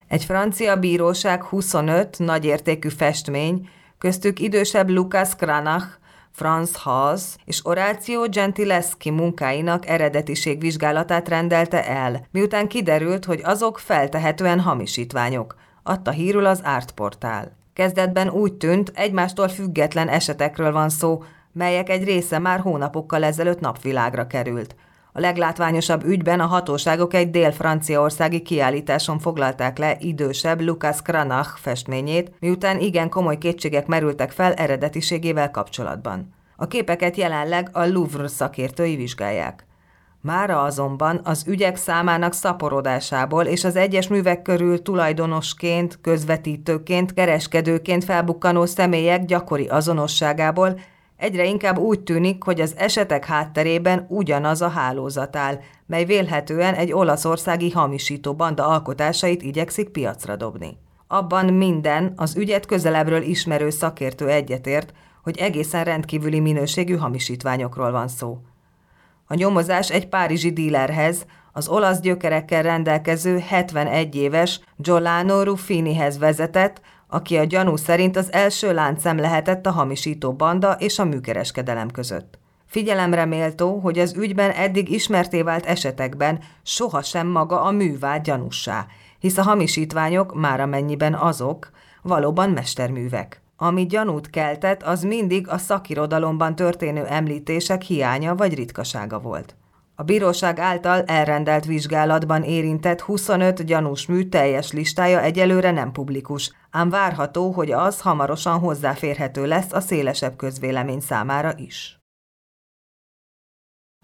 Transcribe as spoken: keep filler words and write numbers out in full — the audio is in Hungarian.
Egy francia bíróság huszonöt nagyértékű festmény, köztük idősebb Lucas Cranach, Franz Hals és Orazio Gentileschi munkáinak eredetiségvizsgálatát rendelte el, miután kiderült, hogy azok feltehetően hamisítványok, adta hírül az Artportál. Kezdetben úgy tűnt, egymástól független esetekről van szó, melyek egy része már hónapokkal ezelőtt napvilágra került. A leglátványosabb ügyben a hatóságok egy dél-franciaországi kiállításon foglalták le idősebb Lucas Cranach festményét, miután igen komoly kétségek merültek fel eredetiségével kapcsolatban. A képeket jelenleg a Louvre szakértői vizsgálják. Mára azonban az ügyek számának szaporodásából és az egyes művek körül tulajdonosként, közvetítőként, kereskedőként felbukkanó személyek gyakori azonosságából egyre inkább úgy tűnik, hogy az esetek hátterében ugyanaz a hálózat áll, mely vélhetően egy olaszországi hamisító banda alkotásait igyekszik piacra dobni. Abban minden, az ügyet közelebbről ismerő szakértő egyetért, hogy egészen rendkívüli minőségű hamisítványokról van szó. A nyomozás egy párizsi dílerhez, az olasz gyökerekkel rendelkező hetvenegy éves Giuliano Ruffinihez vezetett, aki a gyanú szerint az első láncszem lehetett a hamisító banda és a műkereskedelem között. Figyelemre méltó, hogy az ügyben eddig ismertté vált esetekben sohasem maga a mű vált gyanússá, hisz a hamisítványok, már amennyiben azok, valóban mesterművek. Ami gyanút keltett, az mindig a szakirodalomban történő említések hiánya vagy ritkasága volt. A bíróság által elrendelt vizsgálatban érintett huszonöt gyanús mű teljes listája egyelőre nem publikus, ám várható, hogy az hamarosan hozzáférhető lesz a szélesebb közvélemény számára is.